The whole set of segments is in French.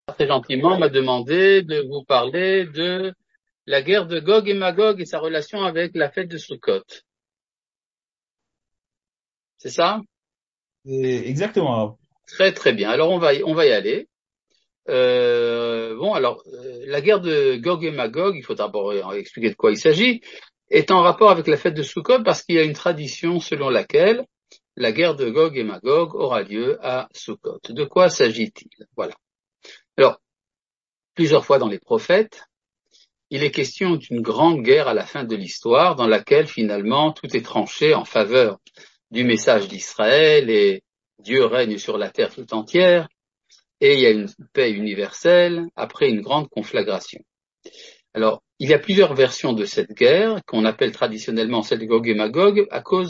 très gentiment m'a demandé de vous parler de la guerre de Gog et Magog et sa relation avec la fête de Sukkot. C'est ça? Exactement. Très très bien. Alors on va y aller. La guerre de Gog et Magog, il faut d'abord expliquer de quoi il s'agit, est en rapport avec la fête de Sukkot parce qu'il y a une tradition selon laquelle la guerre de Gog et Magog aura lieu à Sukkot. De quoi s'agit-il? Voilà. Alors, plusieurs fois dans les prophètes, il est question d'une grande guerre à la fin de l'histoire dans laquelle finalement tout est tranché en faveur du message d'Israël et Dieu règne sur la terre tout entière et il y a une paix universelle après une grande conflagration. Alors, il y a plusieurs versions de cette guerre qu'on appelle traditionnellement celle de Gog et Magog à cause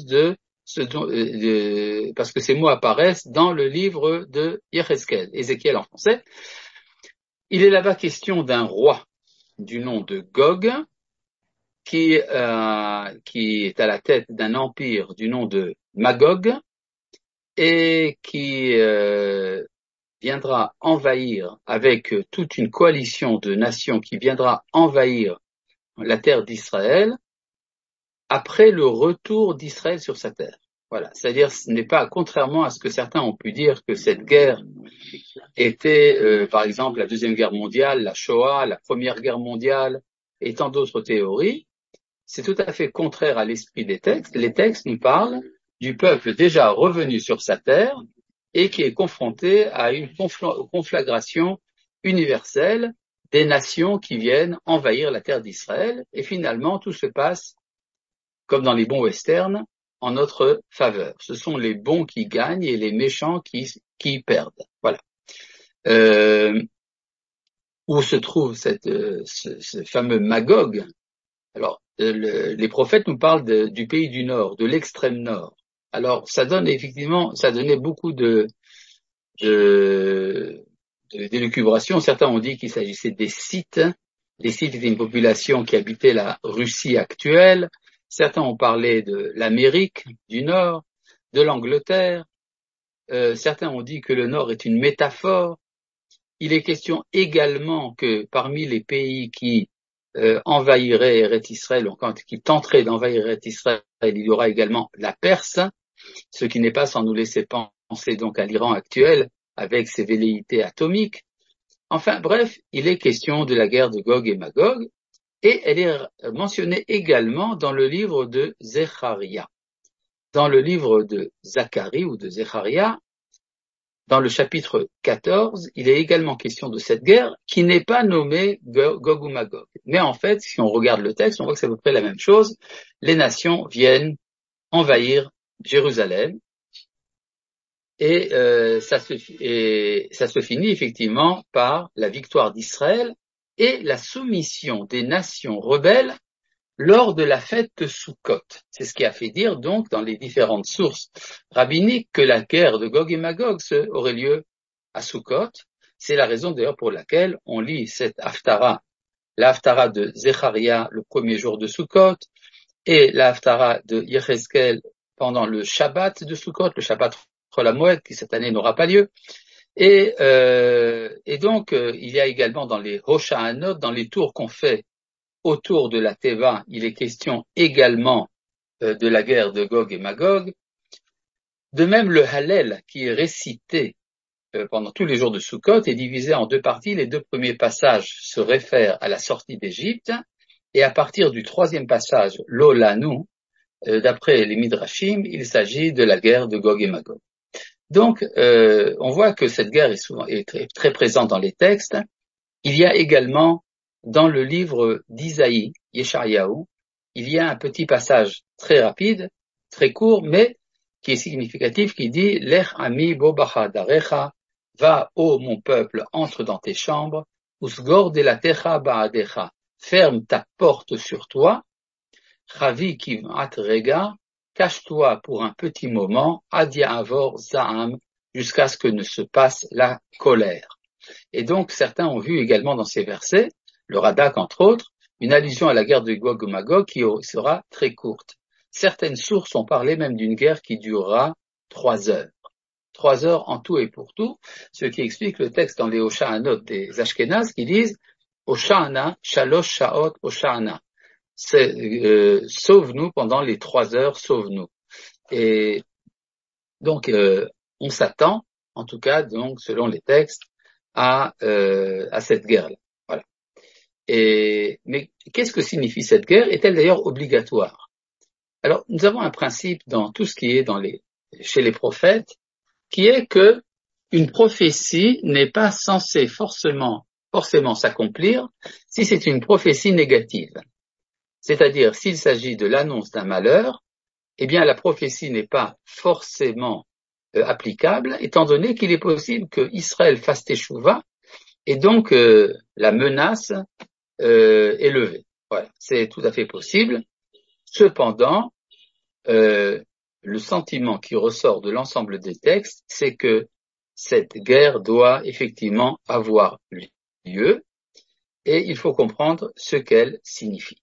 parce que ces mots apparaissent dans le livre de Yecheskel, Ézéchiel en français. Il est là-bas question d'un roi du nom de Gog, qui est à la tête d'un empire du nom de Magog et qui viendra envahir avec toute une coalition de nations qui viendra envahir la terre d'Israël après le retour d'Israël sur sa terre. Voilà, c'est-à-dire ce n'est pas, contrairement à ce que certains ont pu dire, que cette guerre était, par exemple, la Deuxième Guerre mondiale, la Shoah, la Première Guerre mondiale et tant d'autres théories. C'est tout à fait contraire à l'esprit des textes. Les textes nous parlent du peuple déjà revenu sur sa terre et qui est confronté à une conflagration universelle des nations qui viennent envahir la terre d'Israël. Et finalement, tout se passe, comme dans les bons westerns, en notre faveur. Ce sont les bons qui gagnent et les méchants qui perdent. Voilà. Où se trouve ce fameux Magog? Alors, les prophètes nous parlent du pays du Nord, de l'extrême Nord. Alors, ça donnait beaucoup d'élucubration. Certains ont dit qu'il s'agissait des Scythes. Les Scythes étaient une population qui habitait la Russie actuelle. Certains ont parlé de l'Amérique du Nord, de l'Angleterre. Certains ont dit que le Nord est une métaphore. Il est question également que parmi les pays qui envahirait Eretz Israël, ou qui tenterait d'envahir Eretz Israël, il y aura également la Perse, ce qui n'est pas sans nous laisser penser donc à l'Iran actuel, avec ses velléités atomiques. Enfin bref, il est question de la guerre de Gog et Magog, et elle est mentionnée également dans le livre de Zecharia. Dans le livre de Zacharie ou de Zecharia, dans le chapitre 14, il est également question de cette guerre qui n'est pas nommée Gog ou Magog. Mais en fait, si on regarde le texte, on voit que c'est à peu près la même chose. Les nations viennent envahir Jérusalem et ça se finit effectivement par la victoire d'Israël et la soumission des nations rebelles lors de la fête de Sukkot. C'est ce qui a fait dire donc dans les différentes sources rabbiniques que la guerre de Gog et Magog aurait lieu à Sukkot. C'est la raison d'ailleurs pour laquelle on lit cette haftara, la haftara de Zecharia le premier jour de Sukkot et la haftara de Yecheskel pendant le Shabbat de Sukkot, le Shabbat Chol HaMoed qui cette année n'aura pas lieu. Et donc il y a également dans les Hoshahanot, dans les tours qu'on fait autour de la Teva, il est question également de la guerre de Gog et Magog. De même, le Hallel, qui est récité pendant tous les jours de Sukkot, est divisé en deux parties. Les deux premiers passages se réfèrent à la sortie d'Égypte, et à partir du troisième passage, l'Olanu, d'après les Midrashim, il s'agit de la guerre de Gog et Magog. Donc, on voit que cette guerre est très, très présente dans les textes. Il y a également dans le livre d'Isaïe, Yeshayahu, il y a un petit passage très rapide, très court, mais qui est significatif, qui dit « Lech ami bo bachadarecha » va, ô mon peuple, entre dans tes chambres, « Usgor delatecha ba'adecha » ferme ta porte sur toi, « Chavi kiv'at rega » cache-toi pour un petit moment, « Adia avor za'am » jusqu'à ce que ne se passe la colère. Et donc, certains ont vu également dans ces versets, le Radak entre autres, une allusion à la guerre de Gog et Magog qui sera très courte. Certaines sources ont parlé même d'une guerre qui durera 3 heures. 3 heures en tout et pour tout, ce qui explique le texte dans les Hosha'anot des Ashkénazes qui disent Hosha'ana, Shalosh Sha'ot Hosha'ana. Sauve-nous pendant les 3 heures, sauve-nous. Et donc, on s'attend, en tout cas, donc, selon les textes, à cette guerre-là. Voilà. Mais qu'est-ce que signifie cette guerre? Est-elle d'ailleurs obligatoire? Alors, nous avons un principe dans tout ce qui est chez les prophètes, qui est que une prophétie n'est pas censée forcément s'accomplir si c'est une prophétie négative. C'est-à-dire, s'il s'agit de l'annonce d'un malheur, eh bien, la prophétie n'est pas forcément applicable, étant donné qu'il est possible que Israël fasse teshuva, et donc la menace est levée. Voilà, c'est tout à fait possible. Cependant, le sentiment qui ressort de l'ensemble des textes, c'est que cette guerre doit effectivement avoir lieu, et il faut comprendre ce qu'elle signifie.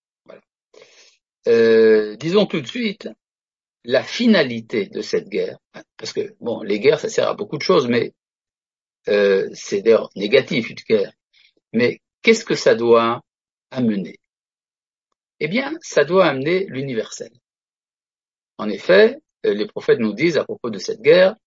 Disons tout de suite la finalité de cette guerre, parce que bon, les guerres ça sert à beaucoup de choses, mais c'est d'ailleurs négatif une guerre. Mais qu'est-ce que ça doit amener? Eh bien, ça doit amener l'universel. En effet, les prophètes nous disent à propos de cette guerre,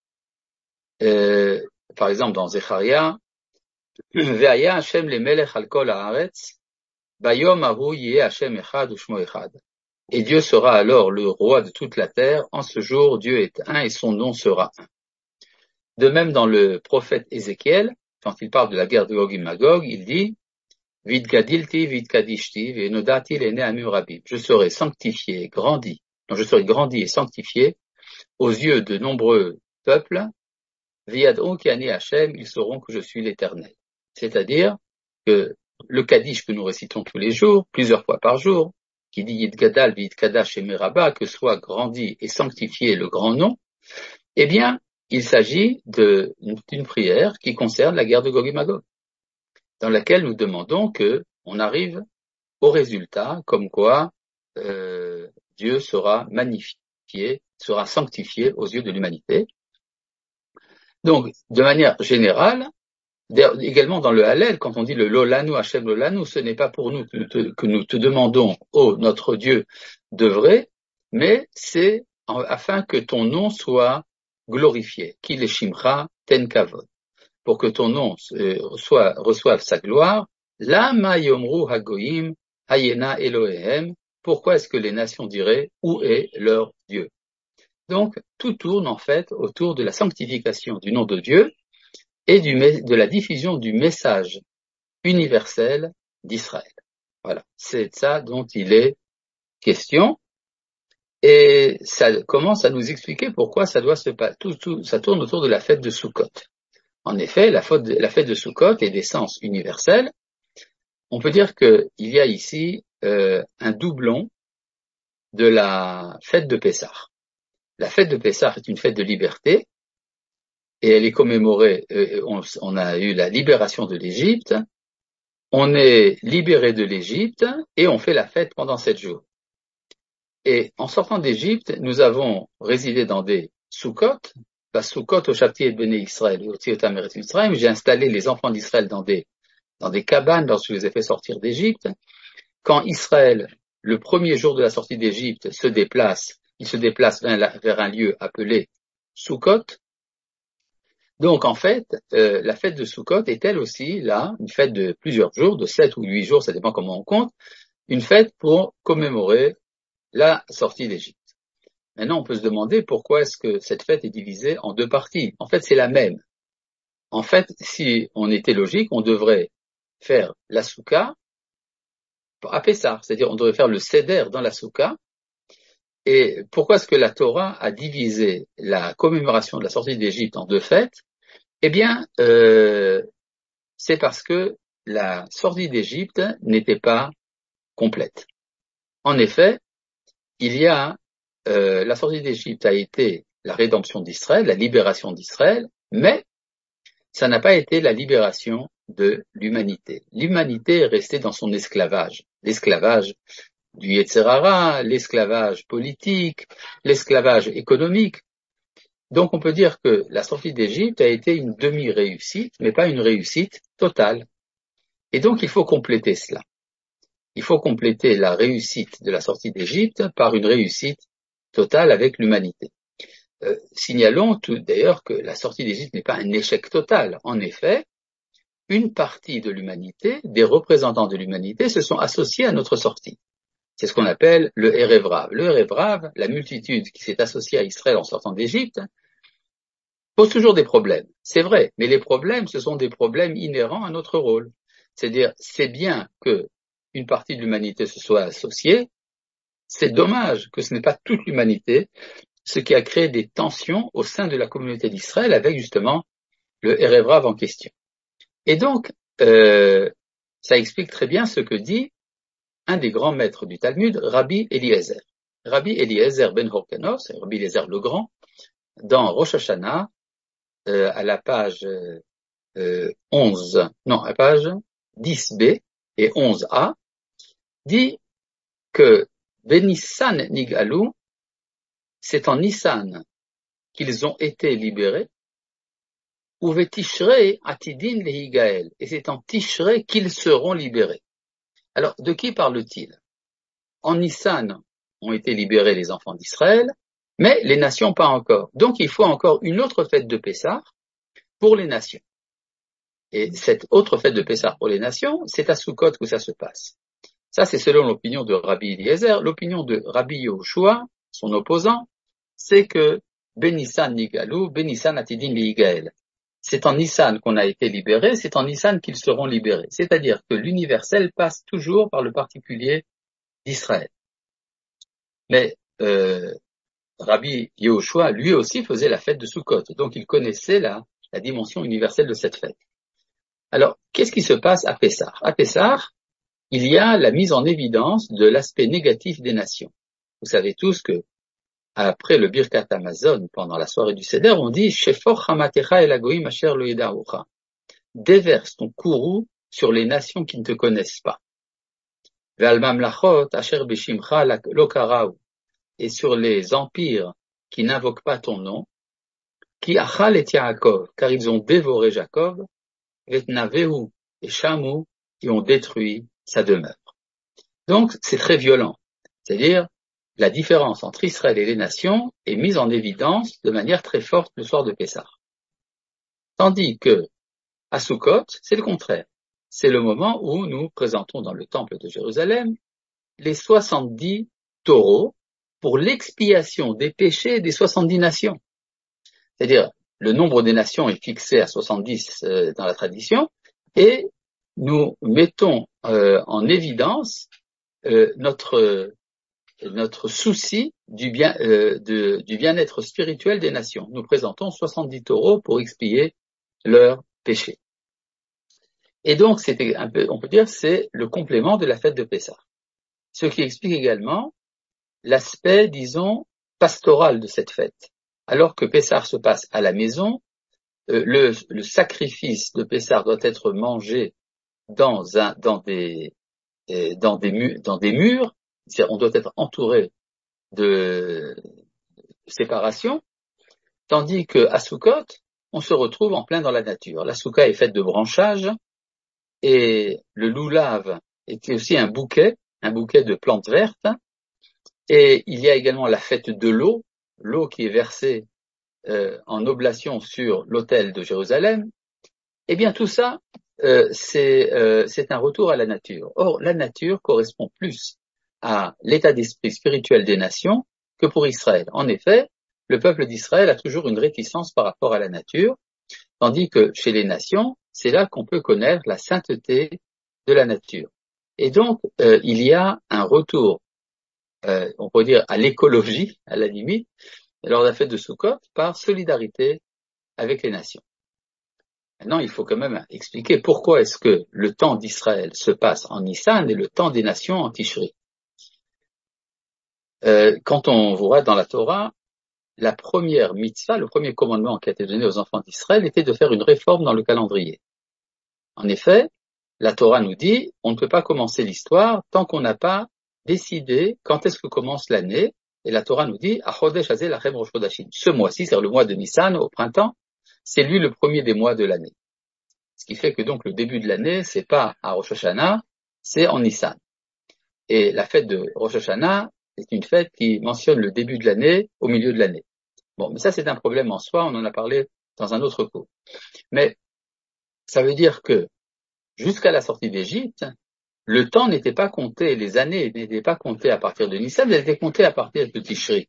par exemple dans Zecharia, Ve'aya Hashem lemelech al kol haaretz, bayom ahu yeh Hashem echad u'shmo echad. Et Dieu sera alors le roi de toute la terre. En ce jour, Dieu est un et son nom sera un. De même, dans le prophète Ézéchiel, quand il parle de la guerre de Gog et Magog, il dit Vidgadilti, vidgadishti, venodati l'ene amurabib. Je serai sanctifié, grandi. Donc, je serai grandi et sanctifié aux yeux de nombreux peuples. Viadon kiani Hashem, ils sauront que je suis l'Éternel. C'est-à-dire que le Kaddish que nous récitons tous les jours, plusieurs fois par jour, qui dit Yidgadal v'Yidkadash Emeraba, que soit grandi et sanctifié le grand nom, eh bien, il s'agit d'une prière qui concerne la guerre de Gog et Magog, dans laquelle nous demandons qu'on arrive au résultat, comme quoi Dieu sera magnifié, sera sanctifié aux yeux de l'humanité. Donc, de manière générale, également dans le Hallel, quand on dit le Lolanu, Hashem Lolanu, ce n'est pas pour nous que nous te demandons, ô notre Dieu, d'œuvrer, mais c'est afin que ton nom soit glorifié, qu'il shimcha ten kavod, pour que ton nom reçoive sa gloire. Lama yomru hagoyim hayena Elohehem, pourquoi est-ce que les nations diraient, où est leur Dieu? Donc, tout tourne en fait autour de la sanctification du nom de Dieu, et de la diffusion du message universel d'Israël. Voilà, c'est de ça dont il est question, et ça commence à nous expliquer pourquoi ça doit se passer. Ça tourne autour de la fête de Sukkot. En effet, la fête de Sukkot est d'essence universelle. On peut dire qu'il y a ici un doublon de la fête de Pessah. La fête de Pessah est une fête de liberté, et elle est commémorée, on a eu la libération de l'Égypte, on est libéré de l'Égypte et on fait la fête pendant 7 jours. Et en sortant d'Égypte, nous avons résidé dans des Sukkot, la Sukkot au Shafti et Béné Israël, j'ai installé les enfants d'Israël dans des cabanes lorsque je les ai fait sortir d'Égypte. Quand Israël, le premier jour de la sortie d'Égypte, il se déplace vers un lieu appelé Sukkot. Donc, en fait, la fête de Sukkot est elle aussi, là, une fête de plusieurs jours, de 7 ou 8 jours, ça dépend comment on compte, une fête pour commémorer la sortie d'Égypte. Maintenant, on peut se demander pourquoi est-ce que cette fête est divisée en 2 parties. En fait, c'est la même. En fait, si on était logique, on devrait faire la Souka à Pessah, c'est-à-dire on devrait faire le Seder dans la Souka. Et pourquoi est-ce que la Torah a divisé la commémoration de la sortie d'Égypte en 2 fêtes? Eh bien, c'est parce que la sortie d'Égypte n'était pas complète. En effet, la sortie d'Égypte a été la rédemption d'Israël, la libération d'Israël, mais ça n'a pas été la libération de l'humanité. L'humanité est restée dans son esclavage, l'esclavage du Yetzer Hara, l'esclavage politique, l'esclavage économique. Donc on peut dire que la sortie d'Égypte a été une demi-réussite, mais pas une réussite totale. Et donc il faut compléter cela. Il faut compléter la réussite de la sortie d'Égypte par une réussite totale avec l'humanité. Signalons tout d'ailleurs que la sortie d'Égypte n'est pas un échec total. En effet, une partie de l'humanité, des représentants de l'humanité, se sont associés à notre sortie. C'est ce qu'on appelle le Erev Rav. Le Erev Rav, la multitude qui s'est associée à Israël en sortant d'Égypte, pose toujours des problèmes. C'est vrai, mais les problèmes, ce sont des problèmes inhérents à notre rôle. C'est-à-dire, c'est bien que une partie de l'humanité se soit associée, c'est dommage que ce n'est pas toute l'humanité, ce qui a créé des tensions au sein de la communauté d'Israël avec justement le Erev Rav en question. Et donc, ça explique très bien ce que dit un des grands maîtres du Talmud, Rabbi Eliezer. Rabbi Eliezer ben Horkanos, Rabbi Eliezer le Grand, dans Rosh Hashanah, à la page 10b et 11a, dit que Benissan Nigalou, c'est en Nissan qu'ils ont été libérés, ou Vetishrei Atidin Lehigael, et c'est en Tishrei qu'ils seront libérés. Alors, de qui parle-t-il? En Nissan ont été libérés les enfants d'Israël, mais les nations pas encore. Donc, il faut encore une autre fête de Pessah pour les nations. Et cette autre fête de Pessah pour les nations, c'est à Sukkot que ça se passe. Ça, c'est selon l'opinion de Rabbi Eliezer. L'opinion de Rabbi Yehoshua, son opposant, c'est que Benissan Nigalou, Benissan Atidin Ligael. C'est en Nissan qu'on a été libérés, c'est en Nissan qu'ils seront libérés. C'est-à-dire que l'universel passe toujours par le particulier d'Israël. Mais Rabbi Yehoshua, lui aussi, faisait la fête de Sukkot, donc il connaissait la dimension universelle de cette fête. Alors, qu'est-ce qui se passe à Pessah? À Pessah, il y a la mise en évidence de l'aspect négatif des nations. Vous savez tous que après le Birkat Hamazon, pendant la soirée du Seder, on dit Shefor Hamatecha el Hagoyim asher lo yedarucha. Déverse ton courroux sur les nations qui ne te connaissent pas. Ve'al mamlachot asher beshimcha lo karau. Et sur les empires qui n'invoquent pas ton nom, qui achal et Yaakov, car ils ont dévoré Jacob, vetnavehu et Shamu, qui ont détruit sa demeure. Donc, c'est très violent. C'est-à-dire, la différence entre Israël et les nations est mise en évidence de manière très forte le soir de Pessah. Tandis que, à Sukkot, c'est le contraire. C'est le moment où nous présentons dans le temple de Jérusalem les 70 taureaux pour l'expiation des péchés des 70 nations. C'est-à-dire, le nombre des nations est fixé à 70 dans la tradition, et nous mettons en évidence notre souci du bien-être spirituel des nations. Nous présentons 70 taureaux pour expier leurs péchés. Et donc, c'était un peu, on peut dire, c'est le complément de la fête de Pessah. Ce qui explique également l'aspect, disons, pastoral de cette fête. Alors que Pessah se passe à la maison, le sacrifice de Pessah doit être mangé dans des murs, c'est-à-dire on doit être entouré de séparation, tandis qu'à Sukkot, on se retrouve en plein dans la nature. La soukha est faite de branchages, et le loulav était aussi un bouquet de plantes vertes, et il y a également la fête de l'eau qui est versée en oblation sur l'autel de Jérusalem. Eh bien tout ça, c'est un retour à la nature. Or, la nature correspond plus à l'état d'esprit spirituel des nations que pour Israël. En effet, le peuple d'Israël a toujours une réticence par rapport à la nature, tandis que chez les nations, c'est là qu'on peut connaître la sainteté de la nature. Et donc, il y a un retour, on peut dire, à l'écologie, à la limite, lors de la fête de Sukkot, par solidarité avec les nations. Maintenant, il faut quand même expliquer pourquoi est-ce que le temps d'Israël se passe en Nissan et le temps des nations en Tishri. Quand on voit dans la Torah, la première mitzvah, le premier commandement qui a été donné aux enfants d'Israël était de faire une réforme dans le calendrier. En effet, la Torah nous dit, on ne peut pas commencer l'histoire tant qu'on n'a pas décidé quand est-ce que commence l'année Et la Torah nous dit, Achodesh Hazeh Lachem Rosh Chodashim. Ce mois-ci, c'est le mois de Nissan, au printemps, c'est lui le premier des mois de l'année. Ce qui fait que donc le début de l'année, c'est pas à Rosh Hashanah, c'est en Nissan. Et la fête de Rosh Hashanah est une fête qui mentionne le début de l'année au milieu de l'année. Bon, mais ça c'est un problème en soi, on en a parlé dans un autre cours. Mais ça veut dire que jusqu'à la sortie d'Égypte, le temps n'était pas compté, les années n'étaient pas comptées à partir de Nissan, elles étaient comptées à partir de Tishri.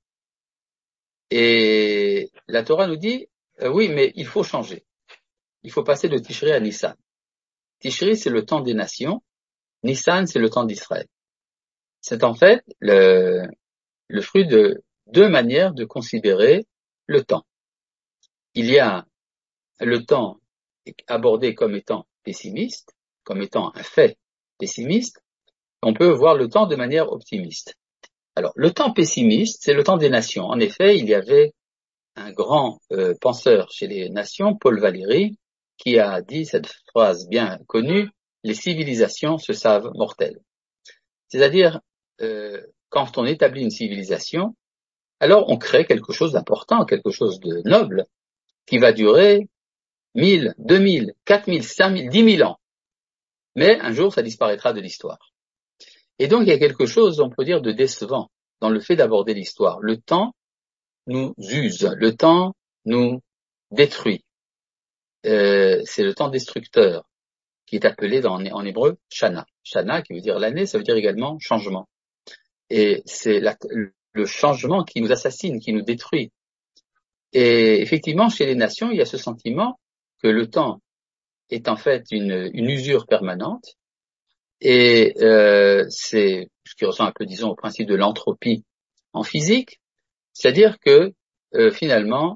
Et la Torah nous dit, oui, mais il faut changer. Il faut passer de Tishri à Nissan. Tishri, c'est le temps des nations. Nissan, c'est le temps d'Israël. C'est en fait le fruit de deux manières de considérer le temps. Il y a le temps abordé comme étant pessimiste, comme étant un fait pessimiste. On peut voir le temps de manière optimiste. Alors, le temps pessimiste, c'est le temps des nations. En effet, il y avait un grand penseur chez les nations, Paul Valéry, qui a dit cette phrase bien connue, les civilisations se savent mortelles. C'est-à-dire, quand on établit une civilisation, alors on crée quelque chose d'important, quelque chose de noble, qui va durer 1000, 2000, 4000, 5000, 10 000 ans. Mais un jour, ça disparaîtra de l'histoire. Et donc, il y a quelque chose, on peut dire, de décevant dans le fait d'aborder l'histoire. Le temps nous use, le temps nous détruit. C'est le temps destructeur qui est appelé en hébreu Shana. Shana qui veut dire l'année, ça veut dire également changement. Et c'est le changement qui nous assassine, qui nous détruit. Et effectivement, chez les nations, il y a ce sentiment que le temps est en fait une usure permanente. Et c'est ce qui ressemble un peu, disons, au principe de l'entropie en physique. C'est-à-dire que finalement,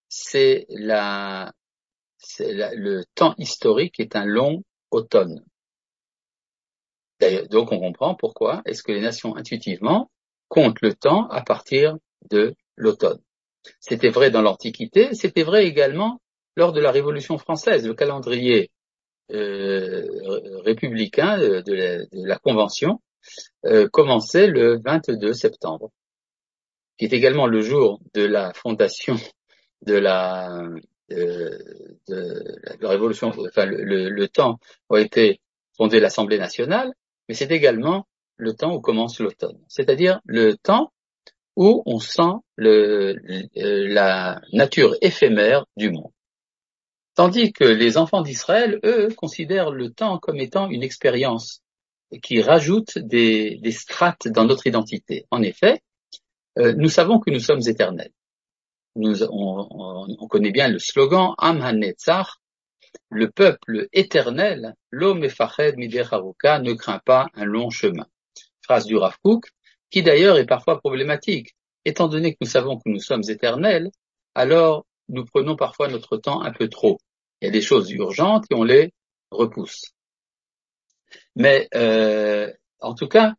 le temps historique est un long automne. D'ailleurs, donc on comprend pourquoi est-ce que les nations intuitivement comptent le temps à partir de l'automne. C'était vrai dans l'Antiquité, c'était vrai également lors de la Révolution française. Le calendrier républicain de la Convention commençait le 22 septembre, qui est également le jour de la fondation de la Révolution, enfin le temps où a été fondée l'Assemblée nationale, mais c'est également le temps où commence l'automne, c'est-à-dire le temps où on sent la nature éphémère du monde. Tandis que les enfants d'Israël, eux, considèrent le temps comme étant une expérience qui rajoute des strates dans notre identité. En effet, nous savons que nous sommes éternels. On connaît bien le slogan Am HaNetzach, le peuple éternel, Lo Mefached Midech Aruka, ne craint pas un long chemin. Phrase du Rav Kook, qui d'ailleurs est parfois problématique. Étant donné que nous savons que nous sommes éternels, alors nous prenons parfois notre temps un peu trop. Il y a des choses urgentes et on les repousse. Mais en tout cas,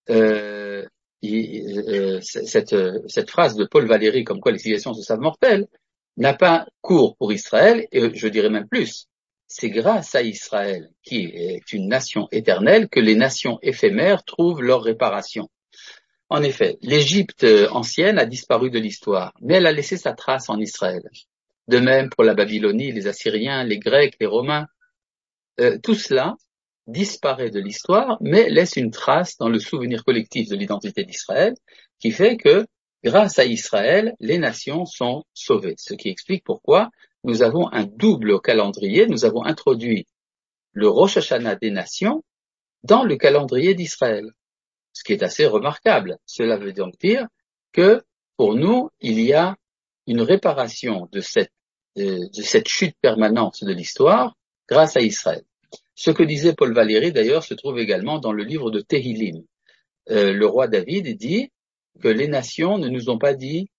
cette phrase de Paul Valéry, comme quoi les civilisations se savent mortelles, n'a pas cours pour Israël, et je dirais même plus. C'est grâce à Israël, qui est une nation éternelle, que les nations éphémères trouvent leur réparation. En effet, l'Égypte ancienne a disparu de l'histoire, mais elle a laissé sa trace en Israël. De même pour la Babylonie, les Assyriens, les Grecs, les Romains. Tout cela disparaît de l'histoire, mais laisse une trace dans le souvenir collectif de l'identité d'Israël, qui fait que, grâce à Israël, les nations sont sauvées. Ce qui explique pourquoi nous avons un double calendrier. Nous avons introduit le Rosh Hashanah des nations dans le calendrier d'Israël, ce qui est assez remarquable. Cela veut donc dire que, pour nous, il y a une réparation de cette chute permanente de l'histoire grâce à Israël. Ce que disait Paul Valéry, d'ailleurs, se trouve également dans le livre de Tehillim. Le roi David dit que les nations ne nous ont pas dit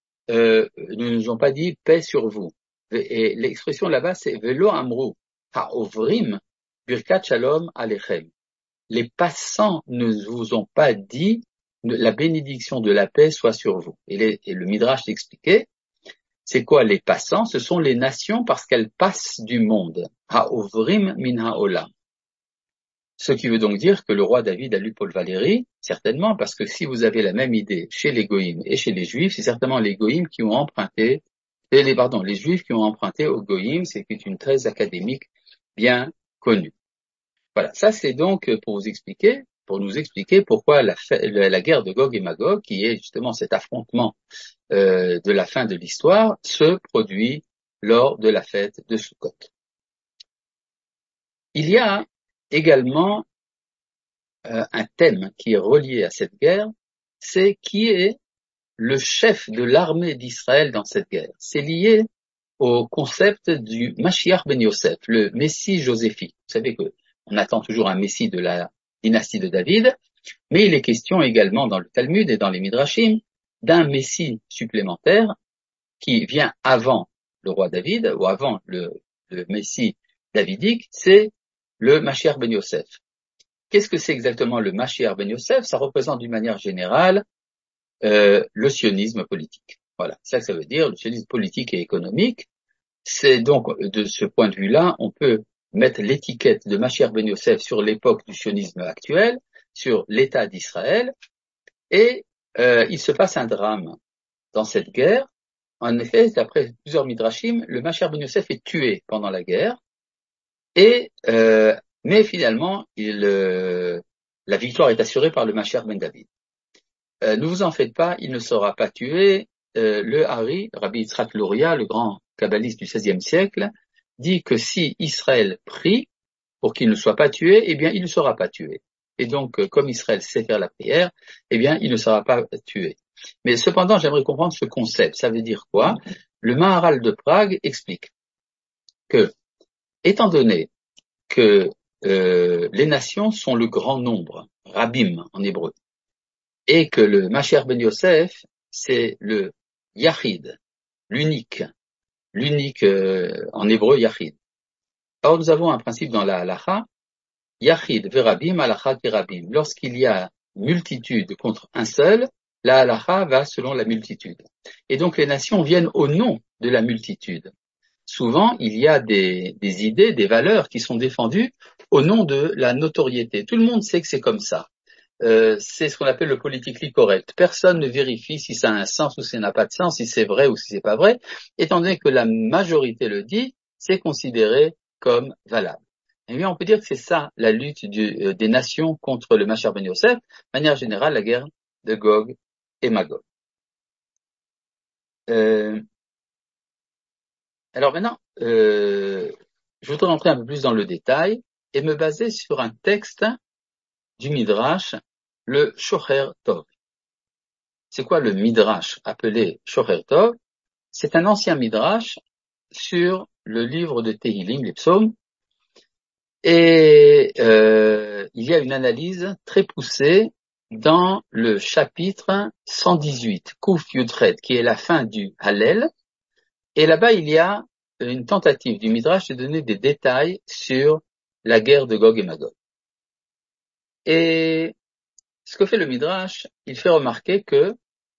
paix sur vous. Et l'expression là-bas, c'est Velo Amru Ha'ovrim Birkat Shalom Alechem. Les passants ne vous ont pas dit la bénédiction de la paix soit sur vous. Et le Midrash l'expliquait. C'est quoi les passants? Ce sont les nations parce qu'elles passent du monde. Ha'ovrim min ha'olam. Ce qui veut donc dire que le roi David a lu Paul Valéry, certainement, parce que si vous avez la même idée chez les goïms et chez les juifs, c'est certainement les goïms qui ont emprunté, les juifs qui ont emprunté aux goïms, c'est une thèse académique bien connue. Voilà, ça c'est donc pour nous expliquer pourquoi la guerre de Gog et Magog, qui est justement cet affrontement de la fin de l'histoire, se produit lors de la fête de Sukkot. Il y a également un thème qui est relié à cette guerre, c'est qui est le chef de l'armée d'Israël dans cette guerre. C'est lié au concept du Mashiach ben Yosef, le Messie joséphique. Vous savez qu'on attend toujours un Messie de la dynastie de David, mais il est question également dans le Talmud et dans les Midrashim d'un Messie supplémentaire qui vient avant le roi David ou avant le Messie davidique, c'est le Mashiach ben Yosef. Qu'est-ce que c'est exactement le Mashiach ben Yosef? Ça représente d'une manière générale le sionisme politique. Voilà, ça que ça veut dire, le sionisme politique et économique. C'est donc, de ce point de vue-là, on peut mettre l'étiquette de Mashiach ben Yosef sur l'époque du sionisme actuel, sur l'État d'Israël, et il se passe un drame dans cette guerre. En effet, d'après plusieurs midrashim, le Mashiach ben Yosef est tué pendant la guerre, et mais finalement, la victoire est assurée par le Mashiach ben David. Ne vous en faites pas, il ne sera pas tué. Le Hari, Rabbi Yitzhak Luria, le grand kabbaliste du XVIe siècle, dit que si Israël prie pour qu'il ne soit pas tué, eh bien, il ne sera pas tué. Et donc, comme Israël sait faire la prière, eh bien, il ne sera pas tué. Mais cependant, j'aimerais comprendre ce concept. Ça veut dire quoi? Le Maharal de Prague explique que, étant donné que les nations sont le grand nombre, Rabim en hébreu, et que le Mashiach ben Yosef, c'est le Yachid, l'unique en hébreu Yachid. Or, nous avons un principe dans la halacha, Yachid verabim halacha kerabim. Lorsqu'il y a multitude contre un seul, la halacha va selon la multitude. Et donc les nations viennent au nom de la multitude. Souvent, il y a des idées, des valeurs qui sont défendues au nom de la notoriété. Tout le monde sait que c'est comme ça. C'est ce qu'on appelle le politically correct. Personne ne vérifie si ça a un sens ou si ça n'a pas de sens, si c'est vrai ou si c'est pas vrai. Étant donné que la majorité le dit, c'est considéré comme valable. Eh bien, on peut dire que c'est ça la lutte des nations contre le Mashiach ben Yosef, de manière générale la guerre de Gog et Magog. Alors maintenant, je voudrais rentrer un peu plus dans le détail et me baser sur un texte du Midrash, le Shocher Tov. C'est quoi le Midrash appelé Shocher Tov? C'est un ancien Midrash sur le livre de Tehillim, les psaumes, et il y a une analyse très poussée dans le chapitre 118, Kuf Yudchet, qui est la fin du Hallel, et là-bas il y a une tentative du Midrash de donner des détails sur la guerre de Gog et Magog. Et ce que fait le Midrash, il fait remarquer que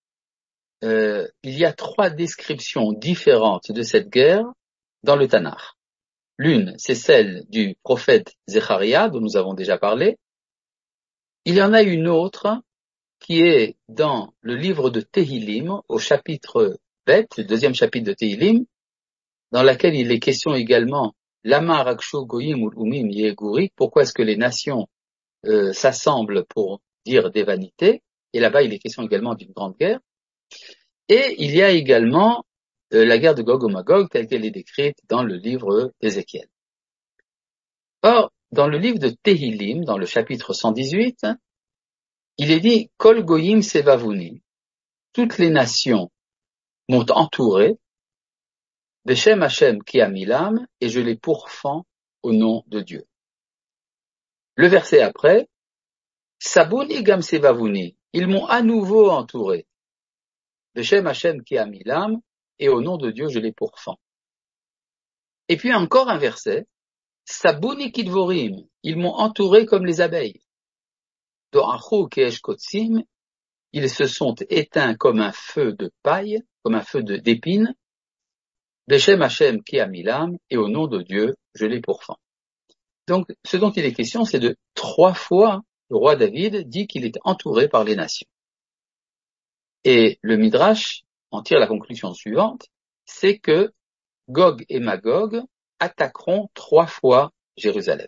il y a 3 descriptions différentes de cette guerre dans le Tanakh. L'une, c'est celle du prophète Zecharia, dont nous avons déjà parlé. Il y en a une autre qui est dans le livre de Tehillim, au chapitre Bet, le 2e chapitre de Tehillim, dans laquelle il est question également Lama Rakshu Goyim Ulumim Yegurik, pourquoi est-ce que les nations s'assemblent pour dire des vanités, et là-bas il est question également d'une grande guerre. Et il y a également la guerre de Gog et Magog telle qu'elle est décrite dans le livre d'Ézéchiel. Or, dans le livre de Tehillim, dans le chapitre 118, il est dit « Kol goyim sevavuni » toutes les nations m'ont entouré, « Beshem Hashem ki amilam » et je les pourfends au nom de Dieu. Le verset après « Sabuni gam sevavuni » ils m'ont à nouveau entouré, Beshem Hashem ki amilam et au nom de Dieu je les pourfends. Et puis encore un verset Sabuni kidvorim, ils m'ont entouré comme les abeilles. Do'achu ke'esh kotsim, ils se sont éteints comme un feu de paille, comme un feu d'épines. Beshem Hashem ki amilam, et au nom de Dieu, je les pourfends. Donc, ce dont il est question, c'est de 3 fois, le roi David dit qu'il est entouré par les nations. Et le Midrash en tire la conclusion suivante, c'est que Gog et Magog attaqueront 3 fois Jérusalem.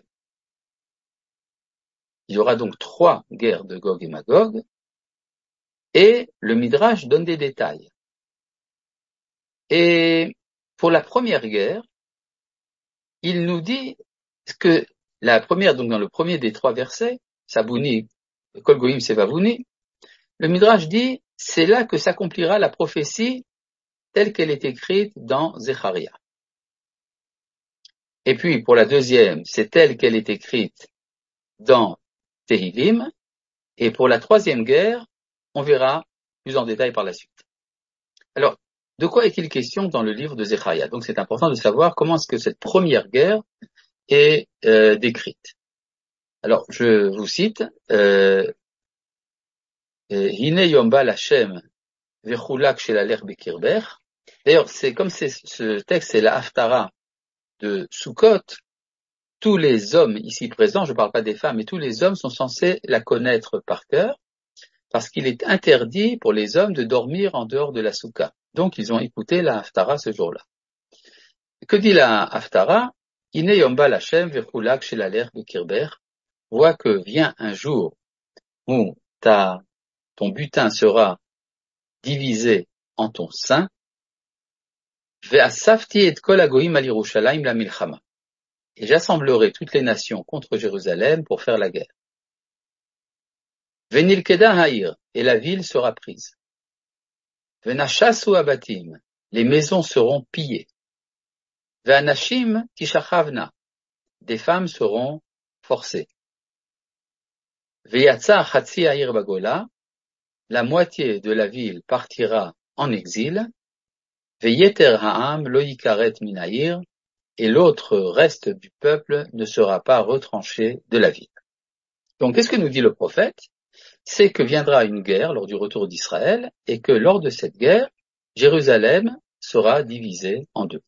Il y aura donc 3 guerres de Gog et Magog, et le Midrash donne des détails. Et pour la première guerre, il nous dit que la première, donc dans le premier des 3 versets, Sabouni, Kol Goïm Sevavouni, le Midrash dit, c'est là que s'accomplira la prophétie telle qu'elle est écrite dans Zecharia. Et puis pour la deuxième, c'est telle qu'elle est écrite dans Tehilim. Et pour la troisième guerre, on verra plus en détail par la suite. Alors, de quoi est-il question dans le livre de Zecharia? Donc c'est important de savoir comment est-ce que cette première guerre est décrite. Alors, je vous cite, Hine Yom Ba'al Hashem vechulak shelalech bekirber. D'ailleurs, c'est comme ce texte, c'est la Haftara de Sukkot. Tous les hommes ici présents, je ne parle pas des femmes, mais tous les hommes sont censés la connaître par cœur, parce qu'il est interdit pour les hommes de dormir en dehors de la soukha. Donc, ils ont écouté la Haftara ce jour-là. Que dit la Haftara? Hine Yom Ba'al Hashem vechulak shelalech bekirber. Vois que vient un jour où ton butin sera divisé en ton sein. Ve'asafti et kol hagoyim al Yerushalayim la milchama. Et j'assemblerai toutes les nations contre Jérusalem pour faire la guerre. Ve'nilkeda ha'ir, et la ville sera prise. Ve'nashasu abatim, les maisons seront pillées. Ve'anashim tishachavna, des femmes seront forcées. Ve'yatsa chatzi ha'ir bagola, la moitié de la ville partira en exil. Ve'yeter ha'am lo yikaret min ha'ir, et l'autre reste du peuple ne sera pas retranché de la ville. Donc, qu'est-ce que nous dit le prophète? C'est que viendra une guerre lors du retour d'Israël, et que lors de cette guerre, Jérusalem sera divisée en 2.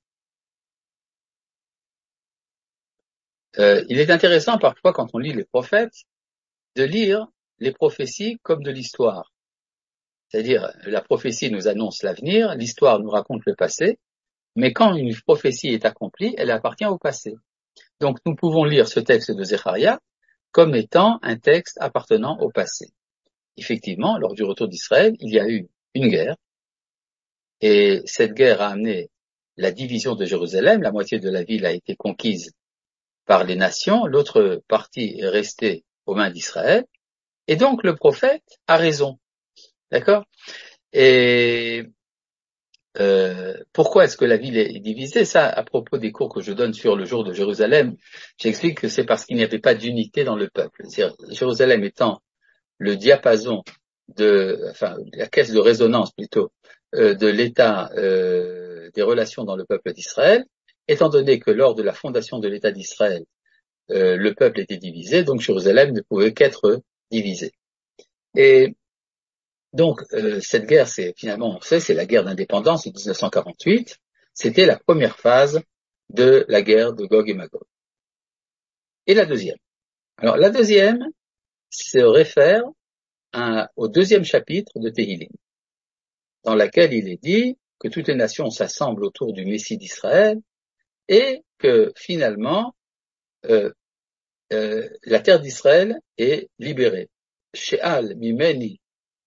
Il est intéressant parfois, quand on lit les prophètes, de lire les prophéties comme de l'histoire. C'est-à-dire, la prophétie nous annonce l'avenir, l'histoire nous raconte le passé, mais quand une prophétie est accomplie, elle appartient au passé. Donc nous pouvons lire ce texte de Zecharia comme étant un texte appartenant au passé. Effectivement, lors du retour d'Israël, il y a eu une guerre, et cette guerre a amené la division de Jérusalem, la moitié de la ville a été conquise par les nations, l'autre partie est restée aux mains d'Israël, et donc le prophète a raison. D'accord? Et pourquoi est-ce que la ville est divisée? Ça, à propos des cours que je donne sur le jour de Jérusalem, j'explique que c'est parce qu'il n'y avait pas d'unité dans le peuple. C'est-à-dire, Jérusalem étant le diapason la caisse de résonance plutôt, de l'état des relations dans le peuple d'Israël, étant donné que lors de la fondation de l'état d'Israël, le peuple était divisé, donc Jérusalem ne pouvait qu'être divisée. Et donc, cette guerre, c'est la guerre d'indépendance de 1948. C'était la première phase de la guerre de Gog et Magog. Et la deuxième. Alors, la deuxième se réfère au deuxième chapitre de Tehilim, dans laquelle il est dit que toutes les nations s'assemblent autour du Messie d'Israël et que finalement, la terre d'Israël est libérée. She'al mimeni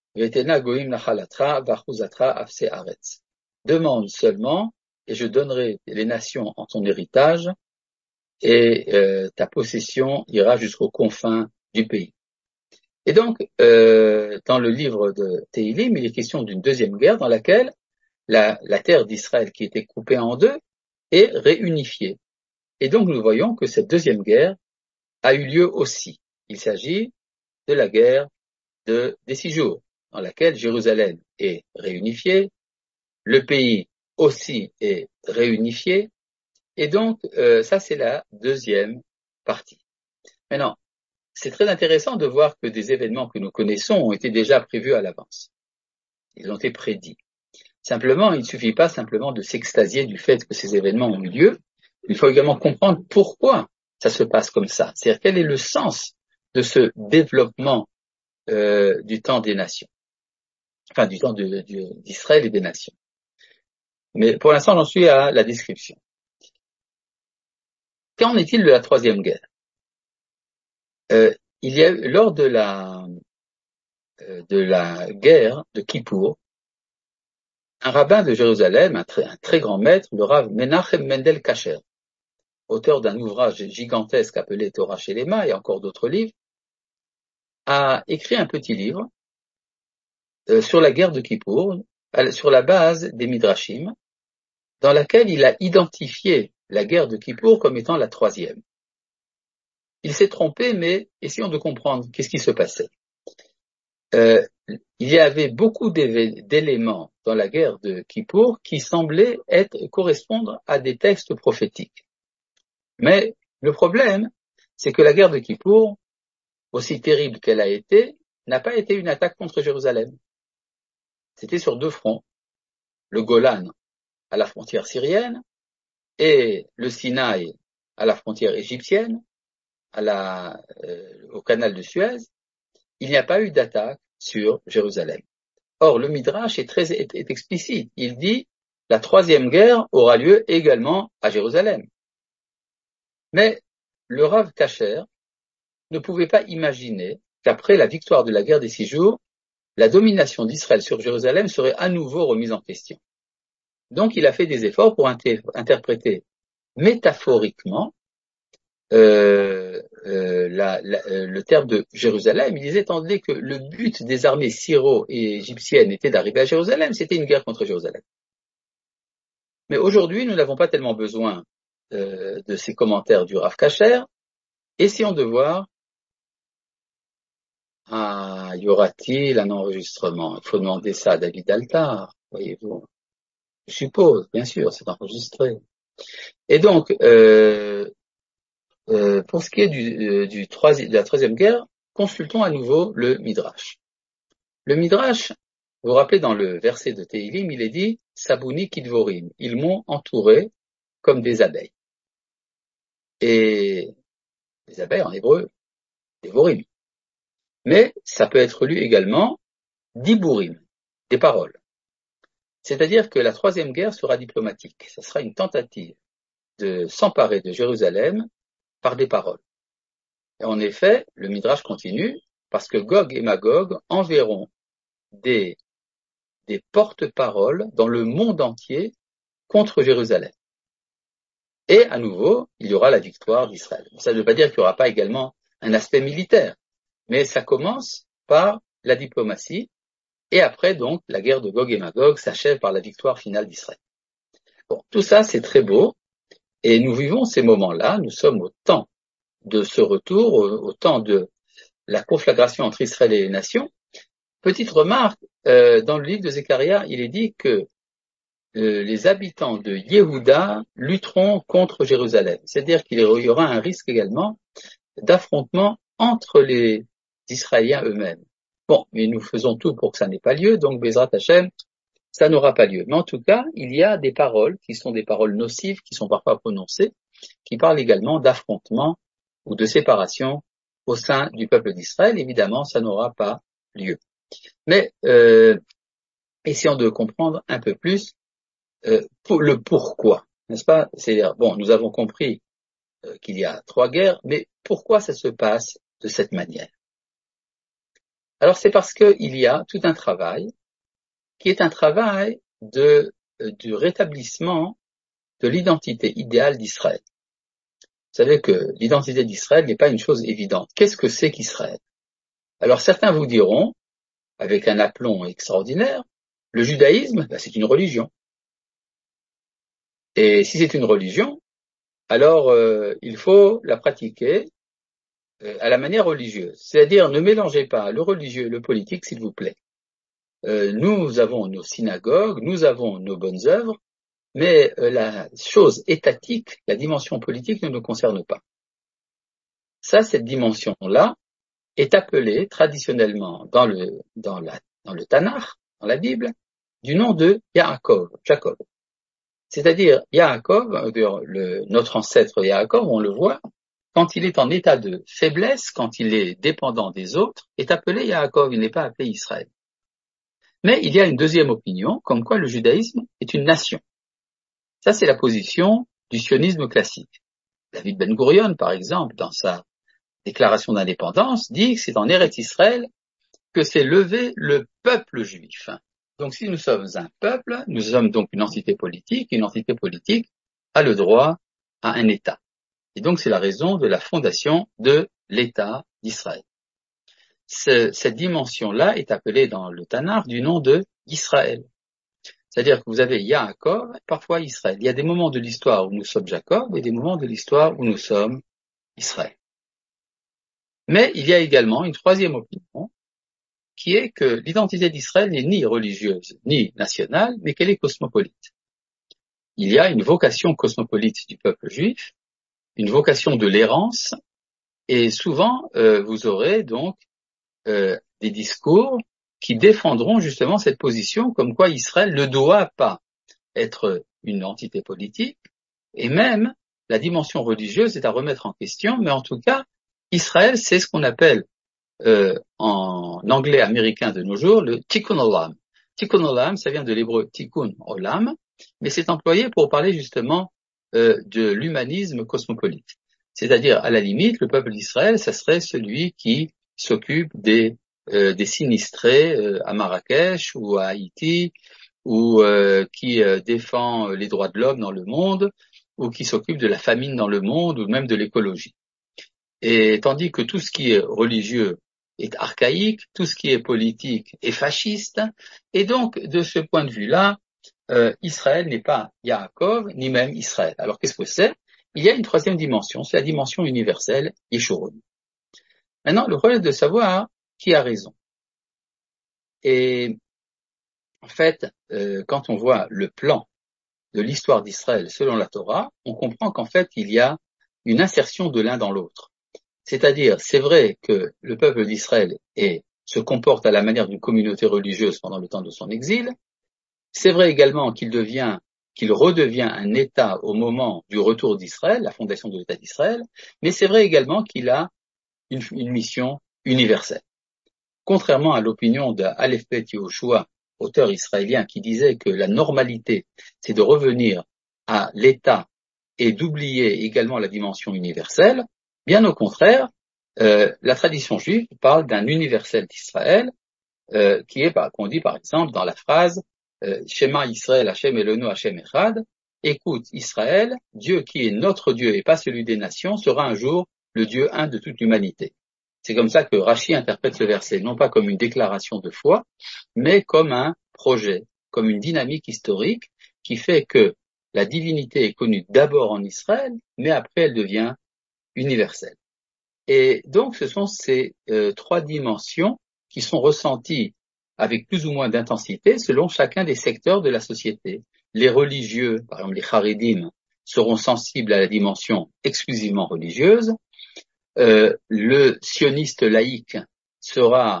demande seulement, et je donnerai les nations en ton héritage, et ta possession ira jusqu'aux confins du pays. Et donc, dans le livre de Tehilim, il est question d'une deuxième guerre dans laquelle la terre d'Israël qui était coupée en 2 est réunifiée. Et donc, nous voyons que cette deuxième guerre a eu lieu aussi. Il s'agit de la guerre des 6 jours, dans laquelle Jérusalem est réunifiée, le pays aussi est réunifié, et donc ça c'est la deuxième partie. Maintenant, c'est très intéressant de voir que des événements que nous connaissons ont été déjà prévus à l'avance. Ils ont été prédits. Simplement, il ne suffit pas simplement de s'extasier du fait que ces événements ont eu lieu, il faut également comprendre pourquoi ça se passe comme ça, c'est-à-dire quel est le sens de ce développement du temps des nations, enfin du temps d'Israël et des nations. Mais pour l'instant, j'en suis à la description. Qu'en est-il de la troisième guerre? Il y a eu, lors de la guerre de Kippour, un rabbin de Jérusalem, un très grand maître, le Rav Menachem Mendel Kasher, auteur d'un ouvrage gigantesque appelé Torah Shelema et encore d'autres livres, a écrit un petit livre sur la guerre de Kippour, sur la base des Midrashim, dans laquelle il a identifié la guerre de Kippour comme étant la troisième. Il s'est trompé, mais essayons de comprendre qu'est-ce qui se passait. Il y avait beaucoup d'éléments dans la guerre de Kippour qui semblaient correspondre à des textes prophétiques. Mais le problème, c'est que la guerre de Kippour, aussi terrible qu'elle a été, n'a pas été une attaque contre Jérusalem. C'était sur deux fronts, le Golan à la frontière syrienne et le Sinaï à la frontière égyptienne, au canal de Suez. Il n'y a pas eu d'attaque sur Jérusalem. Or, le Midrash est explicite. Il dit la troisième guerre aura lieu également à Jérusalem. Mais le Rav Kasher ne pouvait pas imaginer qu'après la victoire de la guerre des 6 jours, la domination d'Israël sur Jérusalem serait à nouveau remise en question. Donc, il a fait des efforts pour interpréter métaphoriquement le terme de Jérusalem. Il disait, étant donné que le but des armées syro et égyptiennes était d'arriver à Jérusalem, c'était une guerre contre Jérusalem. Mais aujourd'hui, nous n'avons pas tellement besoin de ces commentaires du Rav Kasher. Essayons de voir, y aura-t-il un enregistrement? Il faut demander ça à David Altar, voyez-vous. Je suppose, bien sûr, c'est enregistré. Et donc, pour ce qui est de la troisième guerre, consultons à nouveau le Midrash. Le Midrash, vous vous rappelez dans le verset de Tehilim, il est dit « Sabouni kidvorim » ils m'ont entouré comme des abeilles. Et les abeilles en hébreu, devorim. Mais ça peut être lu également diburim, des paroles. C'est-à-dire que la troisième guerre sera diplomatique. Ça sera une tentative de s'emparer de Jérusalem par des paroles. Et en effet, le Midrash continue, parce que Gog et Magog enverront des porte-paroles dans le monde entier contre Jérusalem. Et à nouveau, il y aura la victoire d'Israël. Ça ne veut pas dire qu'il n'y aura pas également un aspect militaire, mais ça commence par la diplomatie, et après donc la guerre de Gog et Magog s'achève par la victoire finale d'Israël. Bon, tout ça c'est très beau, et nous vivons ces moments-là, nous sommes au temps de ce retour, au temps de la conflagration entre Israël et les nations. Petite remarque, dans le livre de Zechariah, il est dit que les habitants de Yehuda lutteront contre Jérusalem. C'est-à-dire qu'il y aura un risque également d'affrontement entre les Israéliens eux-mêmes. Bon, mais nous faisons tout pour que ça n'ait pas lieu, donc Bezrat Hashem, ça n'aura pas lieu. Mais en tout cas, il y a des paroles qui sont des paroles nocives, qui sont parfois prononcées, qui parlent également d'affrontement ou de séparation au sein du peuple d'Israël. Évidemment, ça n'aura pas lieu. Mais essayons de comprendre un peu plus le pourquoi, n'est-ce pas? C'est-à-dire, bon, nous avons compris qu'il y a 3 guerres, mais pourquoi ça se passe de cette manière? Alors c'est parce qu'il y a tout un travail qui est un travail du rétablissement de l'identité idéale d'Israël. Vous savez que l'identité d'Israël n'est pas une chose évidente. Qu'est-ce que c'est qu'Israël? Alors certains vous diront, avec un aplomb extraordinaire, le judaïsme, c'est une religion. Et si c'est une religion, alors il faut la pratiquer à la manière religieuse. C'est-à-dire, ne mélangez pas le religieux et le politique, s'il vous plaît. Nous avons nos synagogues, nous avons nos bonnes œuvres, mais la chose étatique, la dimension politique ne nous concerne pas. Ça, cette dimension-là est appelée traditionnellement dans le Tanakh, dans la Bible, du nom de Yaakov, Jacob. C'est-à-dire, Yaakov, notre ancêtre Yaakov, on le voit, quand il est en état de faiblesse, quand il est dépendant des autres, est appelé Yaakov, il n'est pas appelé Israël. Mais il y a une deuxième opinion, comme quoi le judaïsme est une nation. Ça, c'est la position du sionisme classique. David Ben Gurion, par exemple, dans sa déclaration d'indépendance, dit que c'est en Eretz Israël que s'est levé le peuple juif. Donc si nous sommes un peuple, nous sommes donc une entité politique a le droit à un État. Et donc c'est la raison de la fondation de l'État d'Israël. Cette dimension-là est appelée dans le Tanakh du nom de Israël. C'est-à-dire que vous avez Yaakov, parfois Israël. Il y a des moments de l'histoire où nous sommes Jacob et des moments de l'histoire où nous sommes Israël. Mais il y a également une troisième opinion, qui est que l'identité d'Israël n'est ni religieuse ni nationale, mais qu'elle est cosmopolite. Il y a une vocation cosmopolite du peuple juif, une vocation de l'errance, et souvent vous aurez donc des discours qui défendront justement cette position comme quoi Israël ne doit pas être une entité politique, et même la dimension religieuse est à remettre en question, mais en tout cas, Israël, c'est ce qu'on appelle en anglais américain de nos jours, le tikkun olam. Tikkun olam, ça vient de l'hébreu tikkun olam, mais c'est employé pour parler justement de l'humanisme cosmopolite. C'est-à-dire, à la limite, le peuple d'Israël, ça serait celui qui s'occupe des sinistrés à Marrakech ou à Haïti, ou qui défend les droits de l'homme dans le monde, ou qui s'occupe de la famine dans le monde, ou même de l'écologie. Et tandis que tout ce qui est religieux est archaïque, tout ce qui est politique est fasciste, et donc de ce point de vue-là, Israël n'est pas Yaakov, ni même Israël. Alors qu'est-ce que c'est? Il y a une troisième dimension, c'est la dimension universelle, Yeshurun. Maintenant, le problème est de savoir qui a raison. Et en fait, quand on voit le plan de l'histoire d'Israël selon la Torah, on comprend qu'en fait, il y a une insertion de l'un dans l'autre. C'est-à-dire, c'est vrai que le peuple d'Israël se comporte à la manière d'une communauté religieuse pendant le temps de son exil. C'est vrai également qu'il redevient un État au moment du retour d'Israël, la fondation de l'État d'Israël, mais c'est vrai également qu'il a une mission universelle. Contrairement à l'opinion d'Aleph Bet Yehoshua, auteur israélien, qui disait que la normalité, c'est de revenir à l'État et d'oublier également la dimension universelle, bien au contraire, la tradition juive parle d'un universel d'Israël, qu'on dit par exemple dans la phrase Shema Israël Hashem Eloheinu Hashem Echad, écoute Israël, Dieu qui est notre Dieu et pas celui des nations, sera un jour le Dieu un de toute l'humanité. C'est comme ça que Rashi interprète ce verset, non pas comme une déclaration de foi, mais comme un projet, comme une dynamique historique qui fait que la divinité est connue d'abord en Israël, mais après elle devient universelle. Et donc ce sont ces trois dimensions qui sont ressenties avec plus ou moins d'intensité selon chacun des secteurs de la société. Les religieux, par exemple les Haredim, seront sensibles à la dimension exclusivement religieuse. Le sioniste laïque sera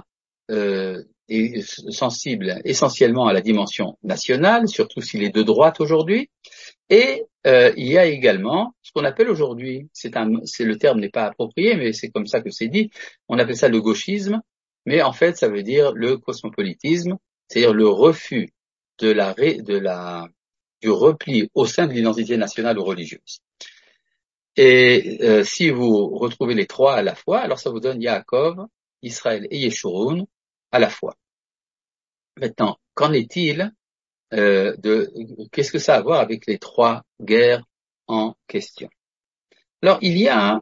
sensible essentiellement à la dimension nationale, surtout s'il est de droite aujourd'hui. Et il y a également ce qu'on appelle aujourd'hui, le terme n'est pas approprié, mais c'est comme ça que c'est dit, on appelle ça le gauchisme, mais en fait ça veut dire le cosmopolitisme, c'est-à-dire le refus du repli au sein de l'identité nationale ou religieuse. Et si vous retrouvez les trois à la fois, alors ça vous donne Yaakov, Israël et Yeshurun à la fois. Maintenant, qu'en est-il qu'est-ce que ça a à voir avec les trois guerres en question? Alors, il y a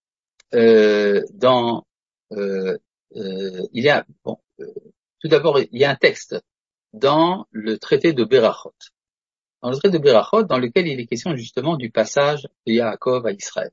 tout d'abord, il y a un texte dans le traité de Berachot. Dans le traité de Berachot, dans lequel il est question justement du passage de Yaakov à Israël.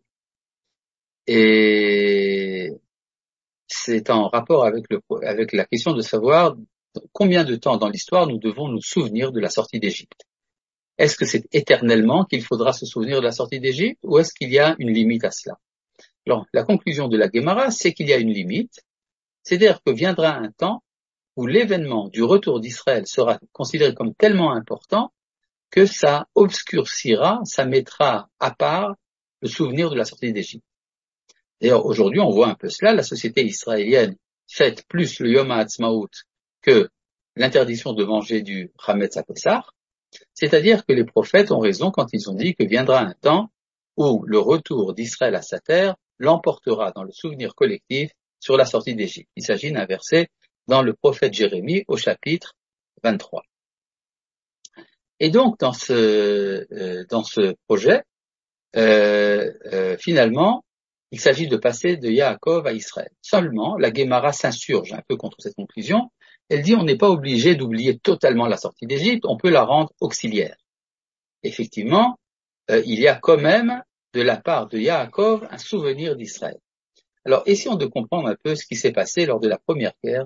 Et c'est en rapport avec la question de savoir combien de temps dans l'histoire nous devons nous souvenir de la sortie d'Égypte. Est-ce que c'est éternellement qu'il faudra se souvenir de la sortie d'Égypte ou est-ce qu'il y a une limite à cela? Alors, la conclusion de la Guémara, c'est qu'il y a une limite, c'est-à-dire que viendra un temps où l'événement du retour d'Israël sera considéré comme tellement important que ça obscurcira, ça mettra à part le souvenir de la sortie d'Égypte. D'ailleurs, aujourd'hui, on voit un peu cela. La société israélienne fête plus le Yom HaAtzmaut que l'interdiction de manger du Hametz à Pessah. C'est-à-dire que les prophètes ont raison quand ils ont dit que viendra un temps où le retour d'Israël à sa terre l'emportera dans le souvenir collectif sur la sortie d'Égypte. Il s'agit d'un verset dans le prophète Jérémie au chapitre 23. Et donc, dans ce projet, finalement, il s'agit de passer de Yaakov à Israël. Seulement, la Guémara s'insurge un peu contre cette conclusion. Elle dit on n'est pas obligé d'oublier totalement la sortie d'Égypte, on peut la rendre auxiliaire. Effectivement, il y a quand même, de la part de Yaakov, un souvenir d'Israël. Alors, essayons de comprendre un peu ce qui s'est passé lors de la première guerre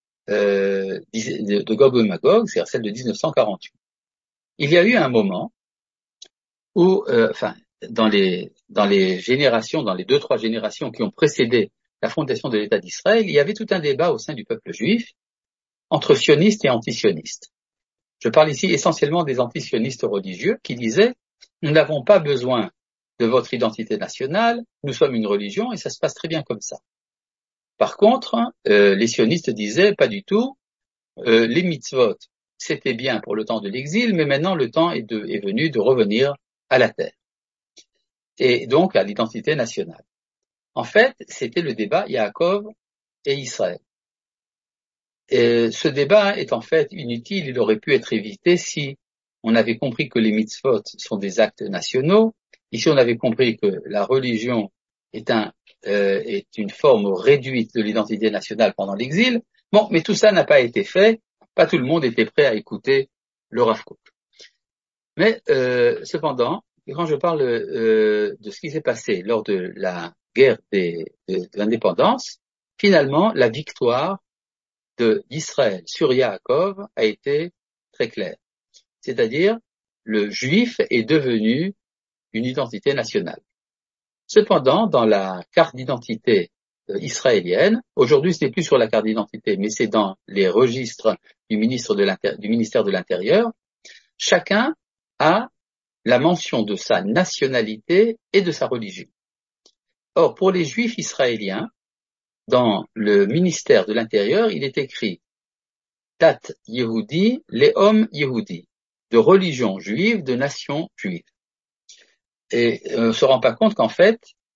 de Gog et Magog, c'est-à-dire celle de 1948. Il y a eu un moment où, dans les générations, dans les 2-3 générations qui ont précédé la fondation de l'État d'Israël, il y avait tout un débat au sein du peuple juif entre sionistes et antisionistes. Je parle ici essentiellement des antisionistes religieux qui disaient « Nous n'avons pas besoin de votre identité nationale, nous sommes une religion et ça se passe très bien comme ça. » Par contre, les sionistes disaient « Pas du tout, les mitzvot, c'était bien pour le temps de l'exil, mais maintenant le temps est venu de revenir à la terre. » Et donc à l'identité nationale. En fait, c'était le débat Yaakov et Israël. Et ce débat est en fait inutile, il aurait pu être évité si on avait compris que les mitzvot sont des actes nationaux, ici on avait compris que la religion est une forme réduite de l'identité nationale pendant l'exil. Bon, mais tout ça n'a pas été fait, pas tout le monde était prêt à écouter le Rav Kook. Mais cependant, quand je parle de ce qui s'est passé lors de la guerre de l'indépendance, finalement, la victoire d'Israël sur Yaakov a été très claire. C'est-à-dire, le juif est devenu une identité nationale. Cependant, dans la carte d'identité israélienne, aujourd'hui ce n'est plus sur la carte d'identité, mais c'est dans les registres du ministère de l'Intérieur, chacun a la mention de sa nationalité et de sa religion. Or, pour les juifs israéliens, dans le ministère de l'Intérieur, il est écrit Dat Yehudi, Leom Yehudi, de religion juive, de nation juive. Et on ne se rend pas compte qu'en fait,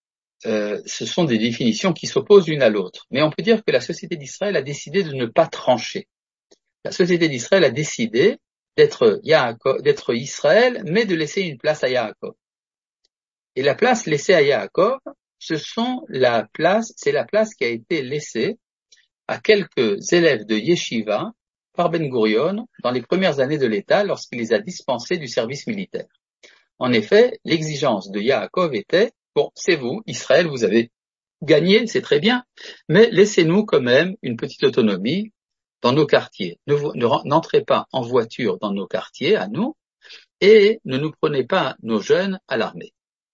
ce sont des définitions qui s'opposent l'une à l'autre. Mais on peut dire que la société d'Israël a décidé de ne pas trancher. La société d'Israël a décidé d'être Israël, mais de laisser une place à Yaakov. Et la place laissée à Yaakov, c'est la place qui a été laissée à quelques élèves de Yeshiva par Ben Gurion dans les premières années de l'État lorsqu'il les a dispensés du service militaire. En effet, l'exigence de Yaakov était « Bon, c'est vous, Israël, vous avez gagné, c'est très bien, mais laissez-nous quand même une petite autonomie dans nos quartiers. N'entrez pas en voiture dans nos quartiers, à nous, et ne nous prenez pas nos jeunes à l'armée.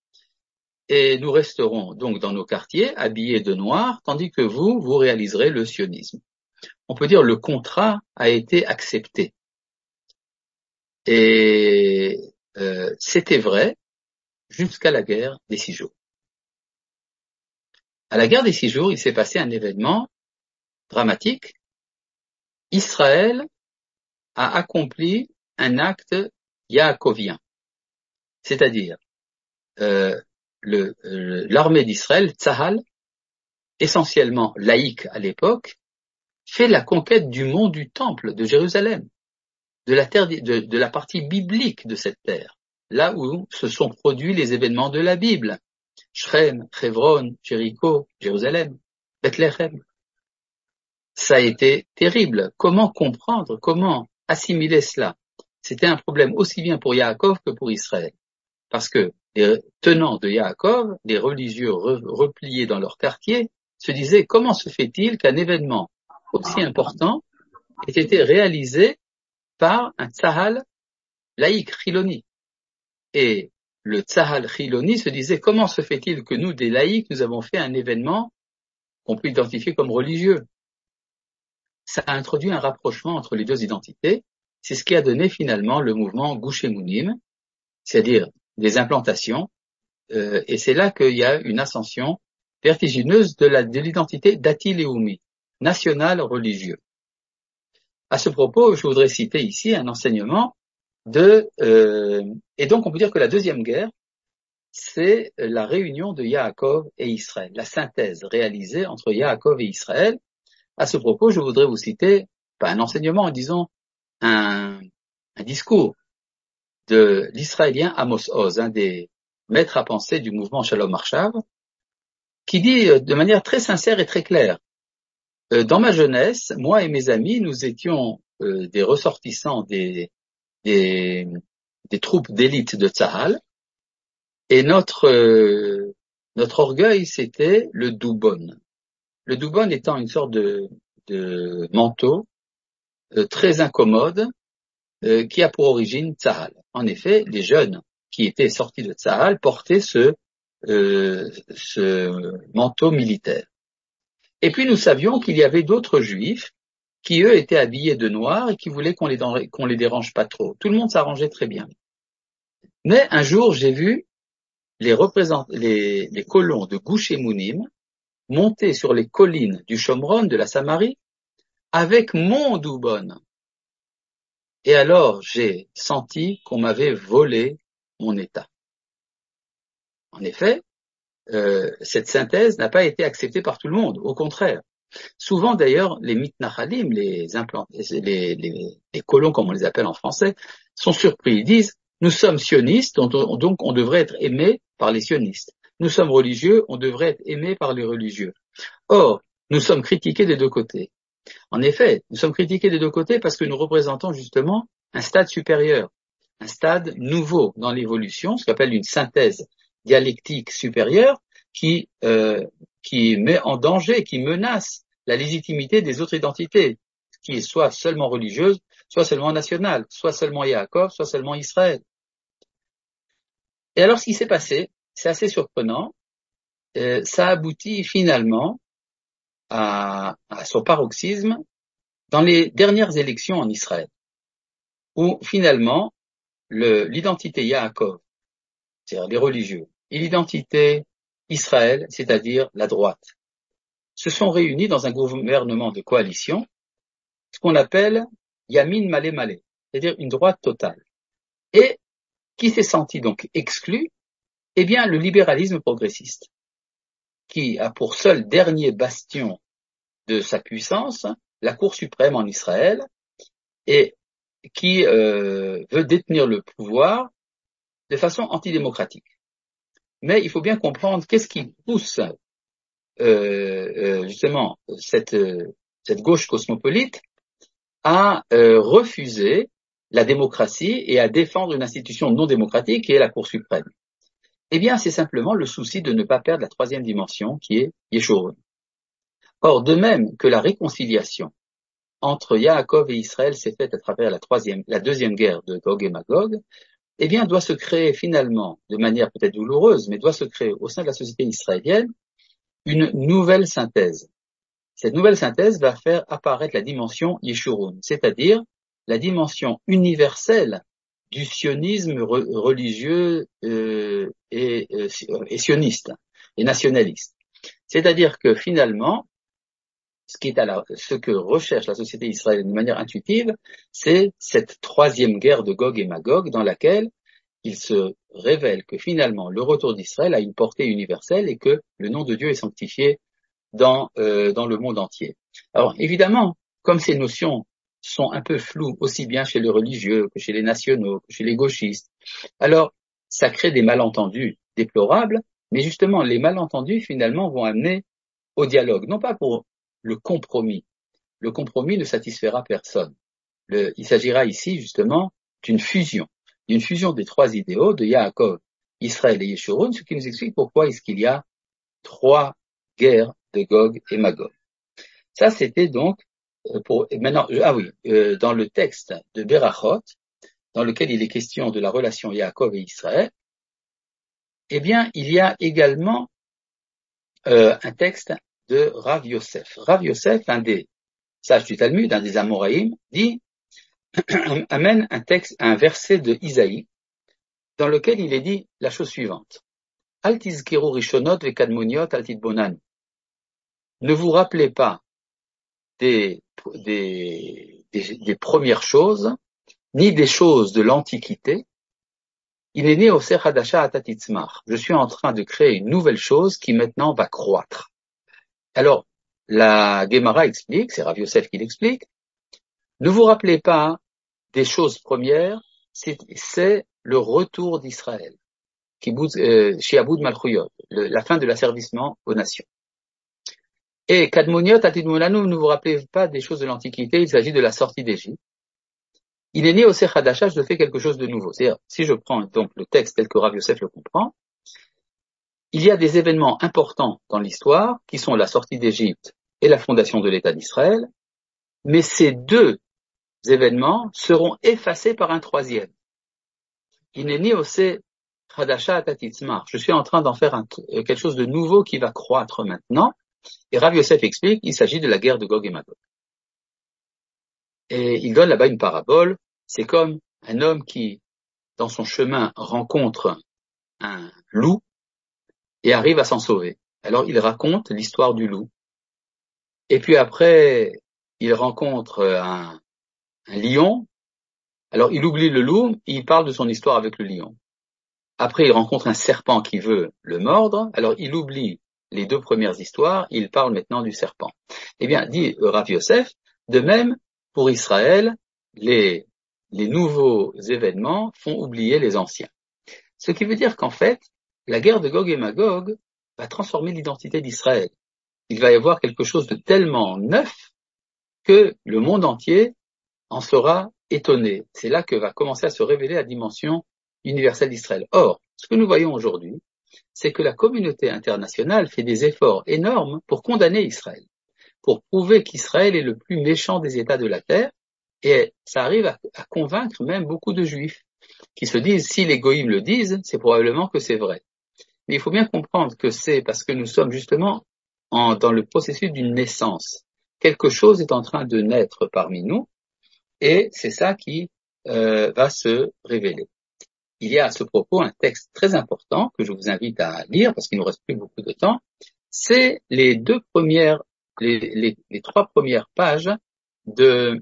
Et nous resterons donc dans nos quartiers, habillés de noir, tandis que vous réaliserez le sionisme. » On peut dire le contrat a été accepté. Et c'était vrai jusqu'à la guerre des 6 jours. À la guerre des 6 jours, il s'est passé un événement dramatique. Israël a accompli un acte yaakovien, c'est-à-dire l'armée d'Israël, Tzahal, essentiellement laïque à l'époque, fait la conquête du mont du Temple de Jérusalem, de la terre, de la partie biblique de cette terre, là où se sont produits les événements de la Bible. Shrem, Hebron, Jéricho, Jérusalem, Bethléem. Ça a été terrible. Comment comprendre, comment assimiler cela? C'était un problème aussi bien pour Yaakov que pour Israël. Parce que les tenants de Yaakov, les religieux repliés dans leur quartier, se disaient comment se fait-il qu'un événement aussi important ait été réalisé par un tzahal laïque, chiloni. Et le tzahal chiloni se disait comment se fait-il que nous, des laïcs, nous avons fait un événement qu'on peut identifier comme religieux? Ça a introduit un rapprochement entre les deux identités. C'est ce qui a donné finalement le mouvement Gush Emunim, c'est-à-dire des implantations. Et c'est là qu'il y a une ascension vertigineuse de l'identité dati leumi, national religieux. À ce propos, je voudrais citer ici un enseignement et donc on peut dire que la deuxième guerre, c'est la réunion de Yaakov et Israël, la synthèse réalisée entre Yaakov et Israël. À ce propos, je voudrais vous citer, pas un enseignement, disons, un discours de l'Israélien Amos Oz, un des maîtres à penser du mouvement Shalom Arshav, qui dit de manière très sincère et très claire, dans ma jeunesse, moi et mes amis, nous étions des ressortissants des troupes d'élite de Tzahal, et notre orgueil, c'était le doubon. Le doubon étant une sorte de manteau très incommode qui a pour origine Tzahal. En effet, les jeunes qui étaient sortis de Tzahal portaient ce manteau militaire. Et puis nous savions qu'il y avait d'autres juifs qui, eux, étaient habillés de noir et qui voulaient qu'on les dérange pas trop. Tout le monde s'arrangeait très bien. Mais un jour, j'ai vu les colons de Gush Emunim monter sur les collines du Shomron, de la Samarie, avec mon doubon. Et alors, j'ai senti qu'on m'avait volé mon état. En effet, cette synthèse n'a pas été acceptée par tout le monde, au contraire. Souvent d'ailleurs, les mitnachalim, les colons comme on les appelle en français, sont surpris. Ils disent, nous sommes sionistes, donc on devrait être aimés par les sionistes. Nous sommes religieux, on devrait être aimés par les religieux. Or, nous sommes critiqués des deux côtés. En effet, nous sommes critiqués des deux côtés parce que nous représentons justement un stade supérieur, un stade nouveau dans l'évolution, ce qu'on appelle une synthèse dialectique supérieure qui met en danger, qui menace la légitimité des autres identités, qui est soit seulement religieuse, soit seulement nationale, soit seulement Yaakov, soit seulement Israël. Et alors ce qui s'est passé, c'est assez surprenant, ça aboutit finalement à son paroxysme dans les dernières élections en Israël, où finalement l'identité Yaakov, c'est-à-dire les religieux, et l'identité Israël, c'est-à-dire la droite, se sont réunis dans un gouvernement de coalition, ce qu'on appelle Yamin Malé Malé, c'est-à-dire une droite totale. Et qui s'est senti donc exclu? Eh bien, le libéralisme progressiste, qui a pour seul dernier bastion de sa puissance la Cour suprême en Israël, et qui veut détenir le pouvoir de façon antidémocratique. Mais il faut bien comprendre qu'est-ce qui pousse justement cette gauche cosmopolite à refuser la démocratie et à défendre une institution non démocratique qui est la Cour suprême. Eh bien, c'est simplement le souci de ne pas perdre la troisième dimension qui est Yeshurun. Or, de même que la réconciliation entre Yaakov et Israël s'est faite à travers la deuxième guerre de Gog et Magog, eh bien, doit se créer finalement, de manière peut-être douloureuse, mais doit se créer au sein de la société israélienne une nouvelle synthèse. Cette nouvelle synthèse va faire apparaître la dimension Yeshurun, c'est-à-dire la dimension universelle du sionisme religieux et sioniste et nationaliste. C'est-à-dire que finalement, ce que recherche la société israélienne de manière intuitive, c'est cette troisième guerre de Gog et Magog dans laquelle il se révèle que finalement le retour d'Israël a une portée universelle et que le nom de Dieu est sanctifié dans le monde entier. Alors évidemment, comme ces notions sont un peu floues aussi bien chez les religieux que chez les nationaux, que chez les gauchistes, alors ça crée des malentendus déplorables, mais justement les malentendus finalement vont amener au dialogue, non pas pour le compromis. Le compromis ne satisfera personne. Il s'agira ici justement d'une fusion des trois idéaux de Yaakov, Israël et Yeshurun, ce qui nous explique pourquoi est-ce qu'il y a trois guerres de Gog et Magog. Ça, c'était donc maintenant. Dans le texte de Berachot, dans lequel il est question de la relation Yaakov et Israël, eh bien, il y a également un texte de Rav Yosef. Rav Yosef, un des sages du Talmud, un des Amoraïm, amène un verset de Isaïe, dans lequel il est dit la chose suivante. Al tizkeru rishonot vekadmoniot al titbonan. Ne vous rappelez pas des premières choses, ni des choses de l'Antiquité. Il est né au Ser Hadasha Atatitzmar. Je suis en train de créer une nouvelle chose qui maintenant va croître. Alors, la Gemara explique, c'est Rav Yosef qui l'explique, ne vous rappelez pas des choses premières, c'est le retour d'Israël, Shiabud Malchuyot, la fin de l'asservissement aux nations. Et Kadmoniot Atidmolanu, ne vous rappelez pas des choses de l'Antiquité, il s'agit de la sortie d'Égypte. Il est né au Ser Hadasha, je fais quelque chose de nouveau. C'est-à-dire, si je prends donc le texte tel que Rav Yosef le comprend, il y a des événements importants dans l'histoire qui sont la sortie d'Égypte et la fondation de l'État d'Israël, mais ces deux événements seront effacés par un troisième. Il est né au Ser Hadasha Atatitzmar. Je suis en train d'en faire quelque chose de nouveau qui va croître maintenant. Et Rav Yosef explique, il s'agit de la guerre de Gog et Magog. Et il donne là-bas une parabole. C'est comme un homme qui, dans son chemin, rencontre un loup et arrive à s'en sauver. Alors il raconte l'histoire du loup. Et puis après, il rencontre un lion. Alors il oublie le loup, il parle de son histoire avec le lion. Après, il rencontre un serpent qui veut le mordre. Alors il oublie les deux premières histoires, il parle maintenant du serpent. Eh bien, dit Rav Yosef, de même, pour Israël, les nouveaux événements font oublier les anciens. Ce qui veut dire qu'en fait, la guerre de Gog et Magog va transformer l'identité d'Israël. Il va y avoir quelque chose de tellement neuf que le monde entier en sera étonné. C'est là que va commencer à se révéler la dimension universelle d'Israël. Or, ce que nous voyons aujourd'hui, c'est que la communauté internationale fait des efforts énormes pour condamner Israël, pour prouver qu'Israël est le plus méchant des États de la terre, et ça arrive à convaincre même beaucoup de Juifs qui se disent, si les goïms le disent, c'est probablement que c'est vrai. Mais il faut bien comprendre que c'est parce que nous sommes justement dans le processus d'une naissance. Quelque chose est en train de naître parmi nous, et c'est ça qui va se révéler. Il y a à ce propos un texte très important que je vous invite à lire parce qu'il nous reste plus beaucoup de temps. C'est les trois premières pages du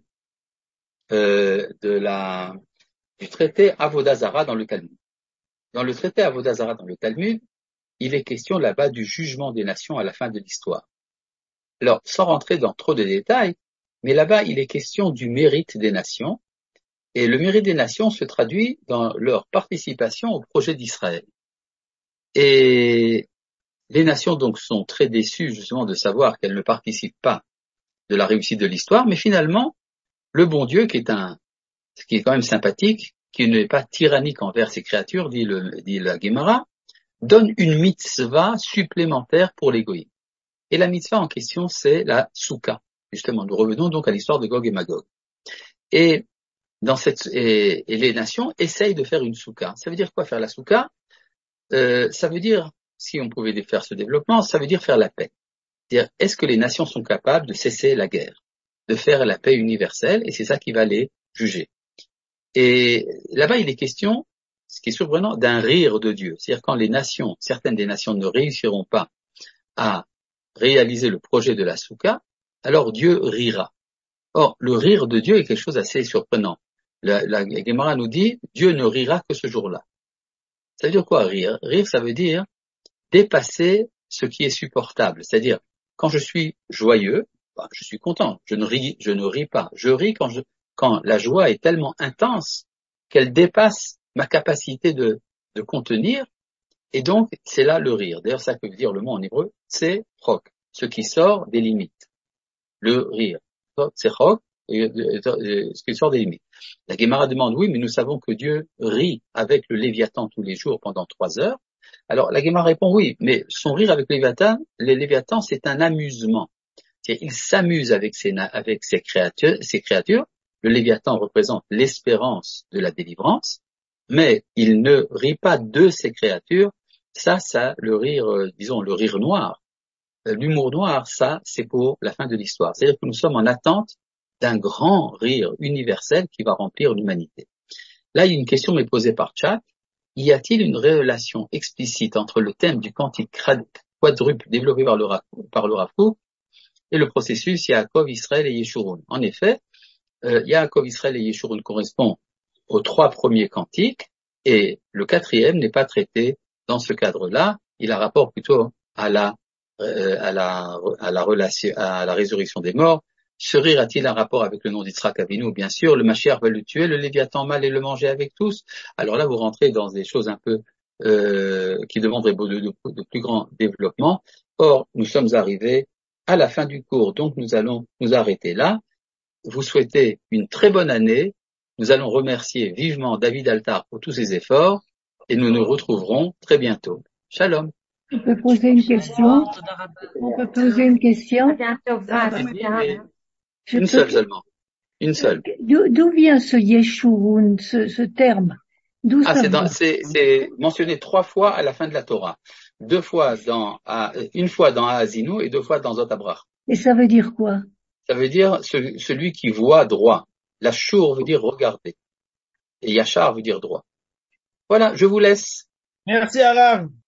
traité Avodah Zarah dans le Talmud. Dans le traité Avodah Zarah dans le Talmud, il est question là-bas du jugement des nations à la fin de l'histoire. Alors, sans rentrer dans trop de détails, mais là-bas, il est question du mérite des nations. Et le mérite des nations se traduit dans leur participation au projet d'Israël. Et les nations donc sont très déçues justement de savoir qu'elles ne participent pas de la réussite de l'histoire, mais finalement, le bon Dieu, qui est quand même sympathique, qui n'est pas tyrannique envers ses créatures, dit la Gemara, donne une mitzvah supplémentaire pour les goïms. Et la mitzvah en question, c'est la souka. Justement, nous revenons donc à l'histoire de Gog et Magog. Et les nations essayent de faire une souka. Ça veut dire quoi faire la souka? Ça veut dire, si on pouvait faire ce développement, ça veut dire faire la paix. C'est-à-dire, est-ce que les nations sont capables de cesser la guerre, de faire la paix universelle, et c'est ça qui va les juger. Et là-bas, il est question, ce qui est surprenant, d'un rire de Dieu. C'est-à-dire quand certaines des nations ne réussiront pas à réaliser le projet de la souka, alors Dieu rira. Or, le rire de Dieu est quelque chose d'assez surprenant. La Gemara nous dit, Dieu ne rira que ce jour-là. Ça veut dire quoi, rire? Rire, ça veut dire dépasser ce qui est supportable. C'est-à-dire, quand je suis joyeux, je suis content. Je ne ris pas. Je ris quand la joie est tellement intense qu'elle dépasse ma capacité de contenir. Et donc, c'est là le rire. D'ailleurs, ça veut dire le mot en hébreu, c'est chok, ce qui sort des limites. Le rire. C'est chok, ce qui sort des limites. La Gemara demande, oui, mais nous savons que Dieu rit avec le Léviathan tous les jours pendant 3 heures. Alors, la Gemara répond, oui, mais son rire avec les Léviathans, c'est un amusement. Il s'amuse avec ses créatures. Le Léviathan représente l'espérance de la délivrance, mais il ne rit pas de ses créatures. Ça, le rire, disons, le rire noir. L'humour noir, ça, c'est pour la fin de l'histoire. C'est-à-dire que nous sommes en attente d'un grand rire universel qui va remplir l'humanité. Là, une question m'est posée par chat. y a-t-il une relation explicite entre le thème du cantique quadruple développé par le Rav Kook et le processus Yaakov, Israël et Yeshurun? En effet, Yaakov, Israël et Yeshurun correspond aux 3 premiers cantiques, et le 4e n'est pas traité dans ce cadre-là. Il a rapport plutôt à la relation, à la résurrection des morts. Serir a-t-il un rapport avec le nom d'Yitzhak Avinu? Bien sûr. Le Mashiach va le tuer, le Léviathan mâle et le manger avec tous. Alors là, vous rentrez dans des choses un peu qui demanderaient de plus grand développement. Or, nous sommes arrivés à la fin du cours, donc nous allons nous arrêter là. Vous souhaitez une très bonne année. Nous allons remercier vivement David Altar pour tous ses efforts et nous nous retrouverons très bientôt. Shalom. On peut poser une question? On peut poser une question? Une seule seulement. Une seule. D'où vient ce Yeshurun, ce terme? D'où ça vient? C'est mentionné 3 fois à la fin de la Torah. Une fois dans Haazinu et 2 fois dans Zot Abrach. Et ça veut dire quoi? Ça veut dire celui qui voit droit. La Shur veut dire regarder. Et Yachar veut dire droit. Voilà, je vous laisse. Merci, Arav.